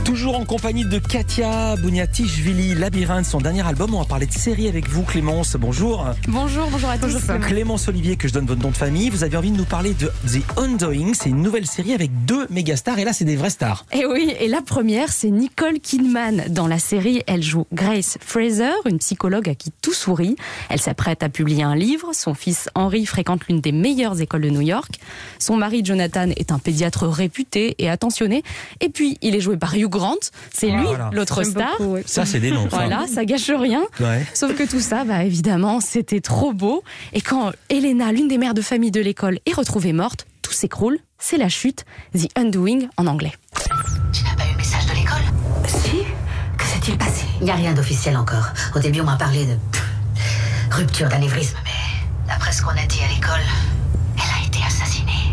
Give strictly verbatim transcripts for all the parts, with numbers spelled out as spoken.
Toujours en compagnie de Katia Bouniatichvili, Labyrinthe, son dernier album. On va parler de série avec vous, Clémence. Bonjour. Bonjour, bonjour à tous. Bonjour, Clémence Olivier, que je donne votre nom de famille. Vous avez envie de nous parler de The Undoing. C'est une nouvelle série avec deux méga stars. Et là, c'est des vraies stars. Et oui, et la première, c'est Nicole Kidman. Dans la série, elle joue Grace Fraser, une psychologue à qui tout sourit. Elle s'apprête à publier un livre. Son fils Henry fréquente l'une des meilleures écoles de New York. Son mari Jonathan est un pédiatre réputé et attentionné. Et puis, il est joué par Hugh Grant. C'est lui, voilà. l'autre J'aime star. beaucoup, oui. Ça, c'est des noms. Ça. Voilà, ça gâche rien. Ouais. Sauf que tout ça, bah, évidemment, c'était trop beau. Et quand Elena, l'une des mères de famille de l'école, est retrouvée morte, tout s'écroule. C'est la chute. The Undoing en anglais. Tu n'as pas eu message de l'école? Si. Que s'est-il passé? Il n'y a rien d'officiel encore. Au début, on m'a parlé de pff, rupture d'anévrisme, mais d'après ce qu'on a dit à l'école, elle a été assassinée.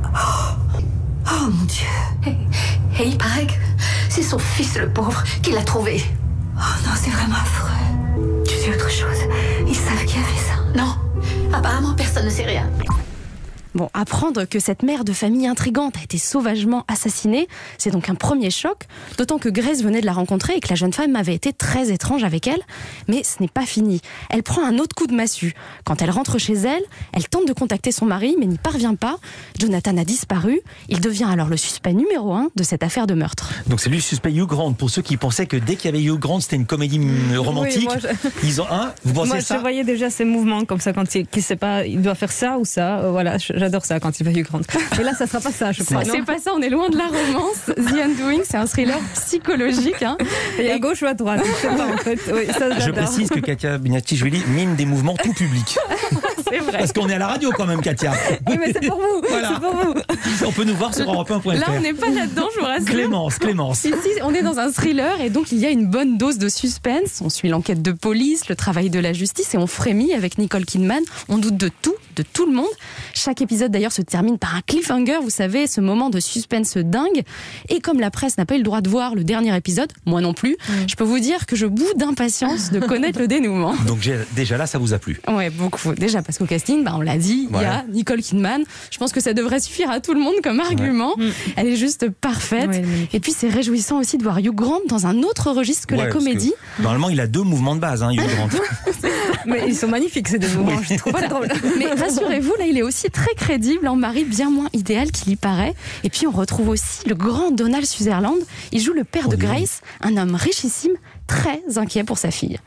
Oh, oh mon Dieu. Et, et il paraît que c'est son fils, le pauvre, qui l'a trouvée. Oh non, c'est vraiment affreux. Tu sais autre chose? Ils savent qui a fait ça? Non, apparemment, personne ne sait rien. Bon, apprendre que cette mère de famille intrigante a été sauvagement assassinée, c'est donc un premier choc, d'autant que Grace venait de la rencontrer et que la jeune femme avait été très étrange avec elle. Mais ce n'est pas fini. Elle prend un autre coup de massue. Quand elle rentre chez elle, elle tente de contacter son mari, mais n'y parvient pas. Jonathan a disparu. Il devient alors le suspect numéro un de cette affaire de meurtre. Donc c'est lui le suspect Hugh Grant. Pour ceux qui pensaient que dès qu'il y avait Hugh Grant, c'était une comédie romantique. Oui, moi, je... Ils ont un. Vous pensez moi, ça? je voyais déjà ces mouvements comme ça quand il, qu'il sait pas, il doit faire ça ou ça. Euh, voilà, j'adore ça quand il va Hugh Grant. Et là, ça sera pas ça, je crois. C'est pas ça, on est loin de la romance. The Undoing, c'est un thriller psychologique. Hein. Et à gauche ou à droite, je sais pas en fait. Oui, ça, Je j'adore. précise que Katia Bouniatichvili mime des mouvements tout publics. C'est vrai. Parce qu'on est à la radio quand même, Katia. Oui, mais c'est pour vous. Voilà. C'est pour vous. On peut nous voir sur europe un point f r. Là, on n'est pas là-dedans, je vous rassure. Clémence, Clémence. Ici, on est dans un thriller et donc il y a une bonne dose de suspense. On suit l'enquête de police, le travail de la justice et on frémit avec Nicole Kidman. On doute de tout, de tout le monde. Chaque épisode d'ailleurs se termine par un cliffhanger, vous savez, ce moment de suspense dingue. Et comme la presse n'a pas eu le droit de voir le dernier épisode, moi non plus, mmh. je peux vous dire que je boude d'impatience de connaître le dénouement. Donc j'ai, déjà là, ça vous a plu? Ouais, beaucoup. Déjà parce qu'au casting, bah, on l'a dit, il ouais. y a Nicole Kidman. Je pense que ça devrait suffire à tout le monde comme argument. Ouais. Elle est juste parfaite. Ouais, et puis c'est réjouissant aussi de voir Hugh Grant dans un autre registre que ouais, la comédie. Que, normalement, il a deux mouvements de base, hein, Hugh Grant. Mais ils sont magnifiques ces deux mouvements, je trouve. Voilà. Mais rassurez-vous, là, il est aussi très crédible, en mari bien moins idéal qu'il y paraît. Et puis on retrouve aussi le grand Donald Sutherland. Il joue le père oh, de Grace, un homme richissime, très inquiet pour sa fille.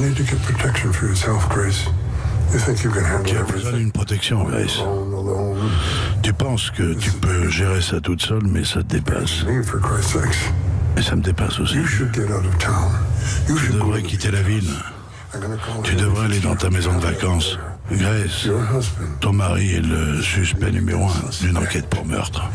Tu as besoin d'une protection, Grace. Tu penses que tu peux gérer ça toute seule, mais ça te dépasse. Et ça me dépasse aussi. Tu devrais quitter la ville. Tu devrais aller dans ta maison de vacances. Grace, ton mari est le suspect numéro un d'une enquête pour meurtre.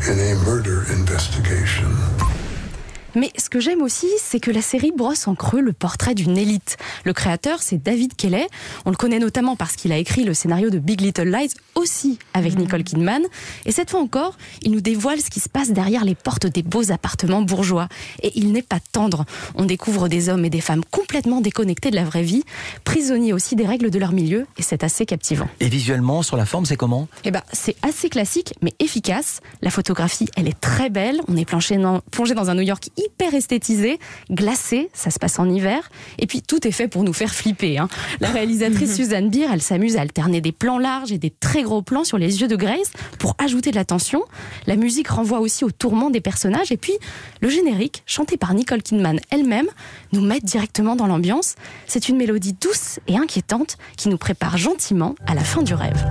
Mais ce que j'aime aussi, c'est que la série brosse en creux le portrait d'une élite. Le créateur, c'est David Kelley. On le connaît notamment parce qu'il a écrit le scénario de Big Little Lies, aussi avec mmh. Nicole Kidman. Et cette fois encore, il nous dévoile ce qui se passe derrière les portes des beaux appartements bourgeois. Et il n'est pas tendre. On découvre des hommes et des femmes complètement déconnectés de la vraie vie, prisonniers aussi des règles de leur milieu, et c'est assez captivant. Et visuellement, sur la forme, c'est comment? Eh ben, c'est assez classique, mais efficace. La photographie, elle est très belle. On est plongé dans, plongé dans un New York hyper esthétisé, glacé, ça se passe en hiver, et puis tout est fait pour nous faire flipper. Hein. La réalisatrice Suzanne Bier, elle s'amuse à alterner des plans larges et des très gros plans sur les yeux de Grace pour ajouter de la tension. La musique renvoie aussi au tourment des personnages, et puis le générique, chanté par Nicole Kidman elle-même, nous met directement dans l'ambiance. C'est une mélodie douce et inquiétante qui nous prépare gentiment à la fin du rêve.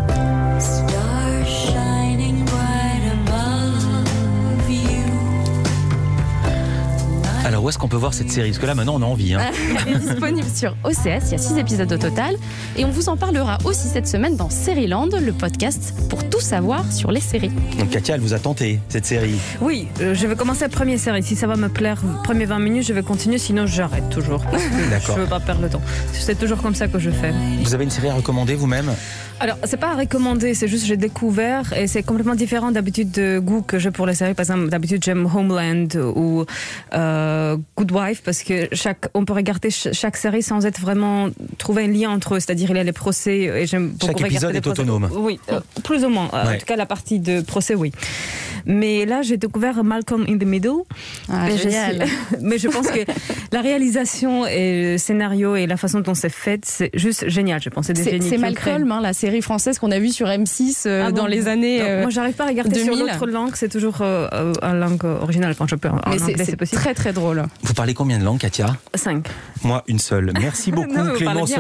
Alors où est-ce qu'on peut voir cette série? Parce que là maintenant on a envie. Hein. Elle est disponible sur O C S, il y a six épisodes au total. Et on vous en parlera aussi cette semaine dans Série-Land, le podcast pour tout savoir sur les séries. Donc Katia, elle vous a tenté cette série? Oui, euh, je vais commencer la première série. Si ça va me plaire, les premiers vingt minutes, je vais continuer, sinon j'arrête toujours. Parce que D'accord. Je ne veux pas perdre le temps. C'est toujours comme ça que je fais. Vous avez une série à recommander vous-même? Alors, c'est pas à recommander, c'est juste j'ai découvert et c'est complètement différent d'habitude de goût que j'ai pour les séries. Par exemple, d'habitude j'aime Homeland ou euh, Good Wife parce que chaque, on peut regarder ch- chaque série sans être vraiment trouver un lien entre eux. C'est-à-dire il y a les procès et j'aime beaucoup Chaque épisode regarder est les procès. autonome. Oui, euh, plus ou moins. Ouais. En tout cas, la partie de procès, oui. Mais là, j'ai découvert Malcolm in the Middle. Ah, Et je génial. suis- Mais je pense que la réalisation et le scénario et la façon dont c'est fait, c'est juste génial. Je pense c'est des C'est, génies c'est qui Malcolm, hein, la série française qu'on a vue sur M six euh, Ah bon dans les années. Non, euh, moi, j'arrive pas à regarder deux mille. sur l'autre langue. C'est toujours euh, euh, en langue originale. Enfin, je peux. En mais anglais, c'est, c'est, c'est possible. très très drôle. Vous parlez combien de langues, Katia? Cinq. Moi, une seule. Merci beaucoup, Non, mais vous parlez Clémence. bien.